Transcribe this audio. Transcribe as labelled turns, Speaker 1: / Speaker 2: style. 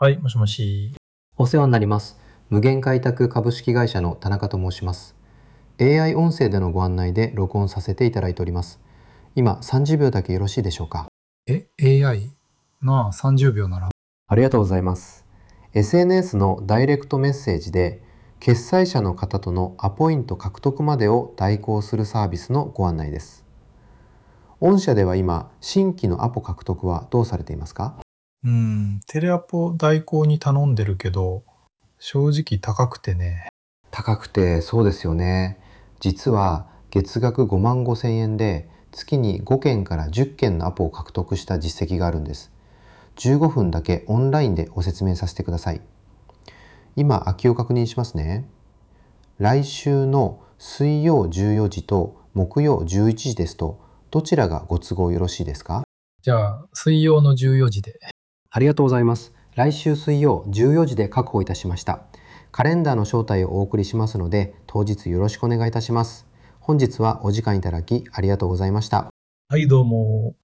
Speaker 1: はい、もしもし。
Speaker 2: お世話になります。無限開拓株式会社の田中と申します。AI 音声でのご案内で録音させていただいております。今30秒だけよろしいでしょうか。
Speaker 1: AI? なあ、30秒なら。
Speaker 2: ありがとうございます。SNS のダイレクトメッセージで決済者の方とのアポイント獲得までを代行するサービスのご案内です。御社では今、新規のアポ獲得はどうされていますか？
Speaker 1: テレアポ代行に頼んでるけど、正直高くてね。
Speaker 2: 高くてそうですよね。実は月額5万5千円で月に5件から10件のアポを獲得した実績があるんです。15分だけオンラインでご説明させてください。今空きを確認しますね。来週の水曜14時と木曜11時ですと、どちらがご都合よろしいですか？
Speaker 1: じゃあ、水曜の14時で。
Speaker 2: ありがとうございます。来週水曜14時で確保いたしました。カレンダーの招待をお送りしますので、当日よろしくお願いいたします。本日はお時間いただきありがとうございました。
Speaker 1: はい、どうも。